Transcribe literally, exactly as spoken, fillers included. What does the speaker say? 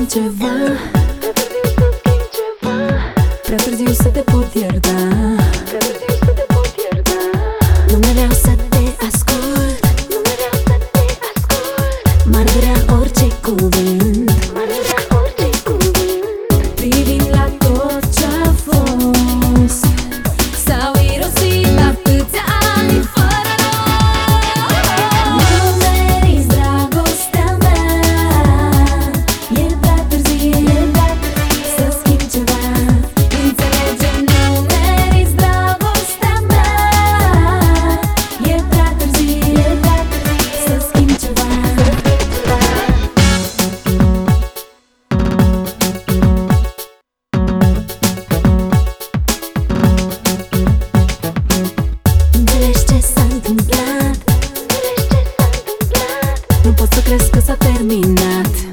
ceva, prea târziu să te pot ierta. Nu vreau să te ascult, m-ar vrea orice cuvânt. Privind la tot ce-a fost, s-au irosit atâția ani fără noi. Nu meriți dragostea mea, e prea târziu să schimb ceva. Înțelege, nu meriți dragostea mea, e prea târziu să schimb ceva. Înțelegi ce s-a întâmplat, nu pot să crezi că s-a terminat.